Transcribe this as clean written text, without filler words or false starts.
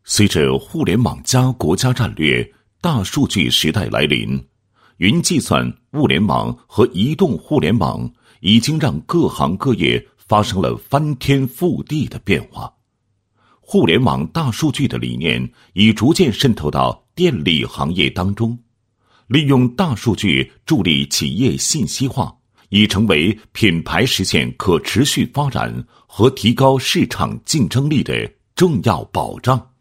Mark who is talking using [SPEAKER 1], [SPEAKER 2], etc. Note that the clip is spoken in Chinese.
[SPEAKER 1] 随着互联网国家战略、大数据时代来临，云计算、物联网和移动互联网已经让各行各业发生了翻天覆地的变化。互联网大数据的理念已逐渐渗透到电力行业当中，利用大数据助力企业信息化，已成为品牌实现可持续发展和提高市场竞争力的重要保障。